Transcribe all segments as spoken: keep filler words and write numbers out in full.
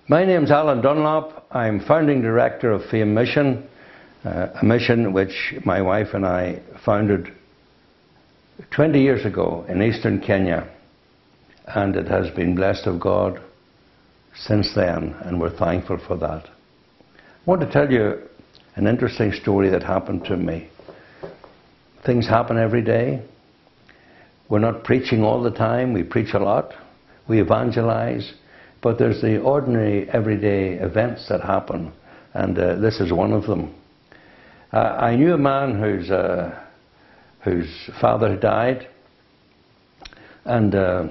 My name's Alan Dunlop. I'm founding director of Fame Mission, uh, a mission which my wife and I founded twenty years ago in eastern Kenya, and it has been blessed of God since then, and we're thankful for that. I want to tell you an interesting story that happened to me. Things happen every day. We're not preaching all the time. We preach a lot. We evangelize. But there's the ordinary, everyday events that happen, and uh, this is one of them. Uh, I knew a man whose, uh, whose father died, and uh,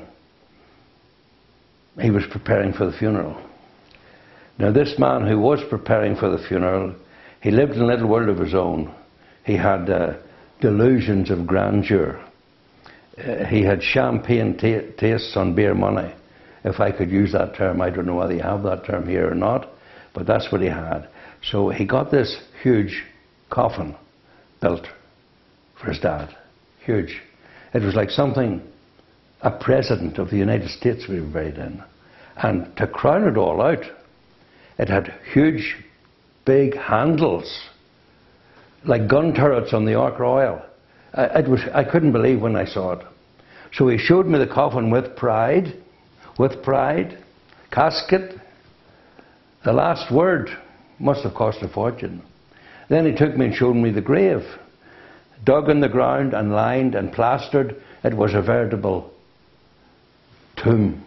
he was preparing for the funeral. Now, this man who was preparing for the funeral, he lived in a little world of his own. He had uh, delusions of grandeur. Uh, he had champagne tastes on beer money. If I could use that term, I don't know whether you have that term here or not, but that's what he had. So he got this huge coffin built for his dad. Huge. It was like something a president of the United States would have buried in. And to crown it all out, it had huge, big handles, like gun turrets on the Ark Royal. It was, I couldn't believe when I saw it. So he showed me the coffin with pride, with pride, casket. The last word must have cost a fortune. Then he took me and showed me the grave, dug in the ground and lined and plastered. It was a veritable tomb.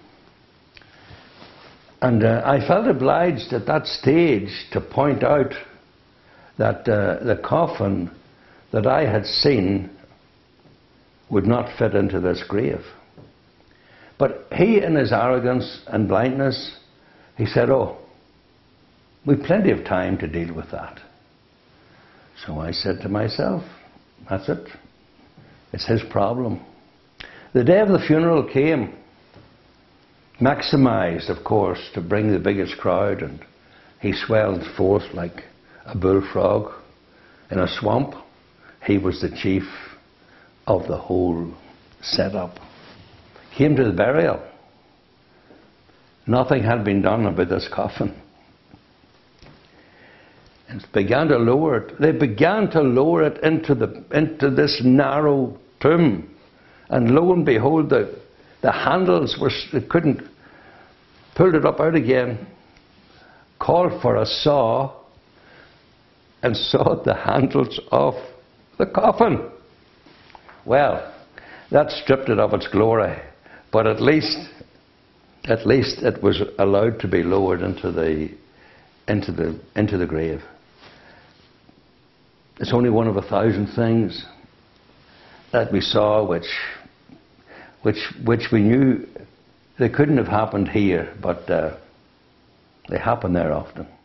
And uh, I felt obliged at that stage to point out that uh, the coffin that I had seen would not fit into this grave. But he, in his arrogance and blindness, he said, oh, we've plenty of time to deal with that. So I said to myself, that's it. It's his problem. The day of the funeral came, maximized, of course, to bring the biggest crowd, and he swelled forth like a bullfrog in a swamp. He was the chief of the whole setup. Came to the burial. Nothing had been done about this coffin. And began to lower it. They began to lower it into the into this narrow tomb. And lo and behold, the, the handles were, they couldn't, pulled it up out again, called for a saw, and sawed the handles off the coffin. Well, that stripped it of its glory. But at least, at least it was allowed to be lowered into the, into the, into the grave. It's only one of a thousand things that we saw, which, which, which we knew they couldn't have happened here, but uh, they happen there often.